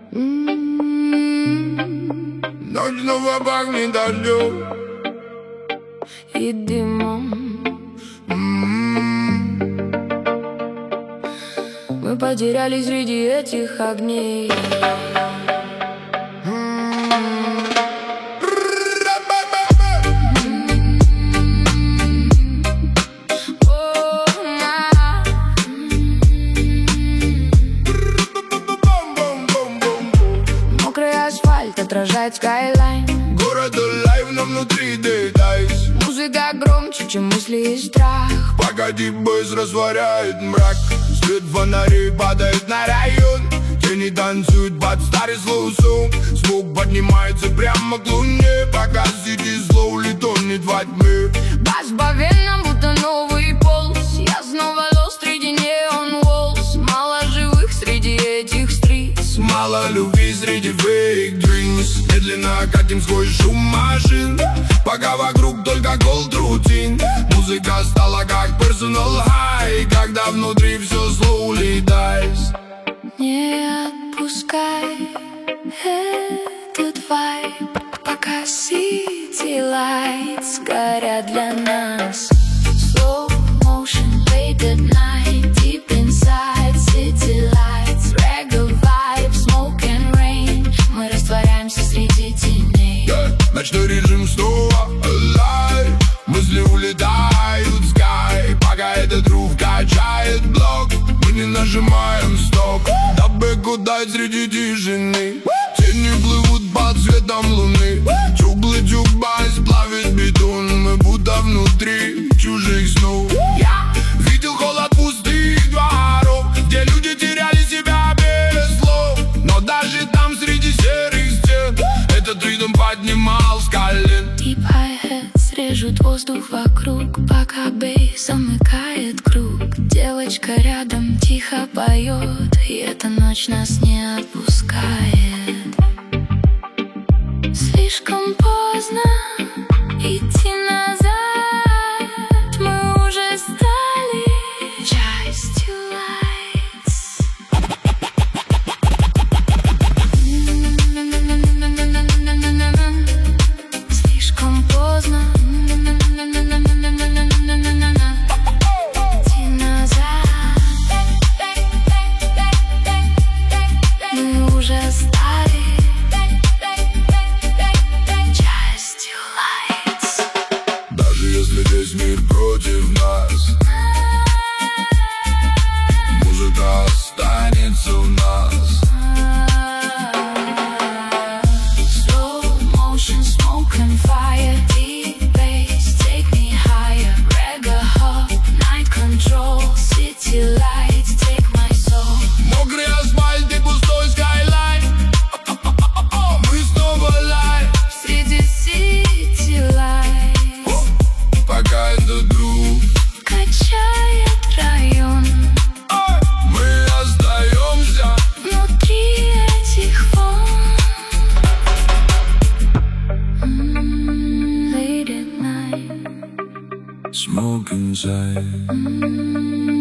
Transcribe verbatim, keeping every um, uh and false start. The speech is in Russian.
Ночь снова пахнет дождем и дымом. Мы потерялись среди этих огней. Мокрый асфальт отражает скайлайн. Город лайв, но внутри дейдайс. Музыка громче, чем мысли и страх. Погоди, быстро растворяет мрак. Свет фонарей падает на район. Тени танцуют под старый слоу-сон. Звук поднимается прямо к луне, пока сиди слоули тонет во тьме. Бас по венам, будто новый полз. Я снова lost среди neon walls. Мало живых среди этих стрит. Мало любви среди fake dreams. Медленно катим сквозь шум машин, пока вокруг только gold routine. Музыка стала как personal high, когда внутри все slowly dies. Не отпускай этот вайб, пока city lights горят для нас. Slow motion late at night, deep inside city lights. Reggae vibe, smoke and rain. Мы растворяемся среди теней. Yeah. Ночной режим снова alive. Мысли улетают в sky, пока этот рув качает блок. Мы не нажимаем стоп, дабы гудать среди тишины. Тени плывут под светом луны. Чуглы джукбайс плавит бетон. Мы будто внутри чужих снов. Я видел холод пустых дворов, где люди теряли себя без слов. Но даже там среди серых стен этот ритм поднимал с колен. Deep hi-hats режут воздух вокруг, пока бейс замыкает круг. Девочка рядом тихо поет, и эта ночь нас не отпускает. Слишком поздно идти назад. Мы уже стали частью lights. Слишком поздно идти назад. Мы уже стали частью lights. Даже если весь мир против нас, музыка останется у нас. Slow motion, smoke and fire, deep bass, take me higher. Reggae hop, night control, city lights, take my soul. Мокрый асфальт и пустой скайлайн. Мы снова лайв Среди city lights пока этот друг. качает район. Мы остаемся Внутри этих волн. М, Late at night. smoke inside. М,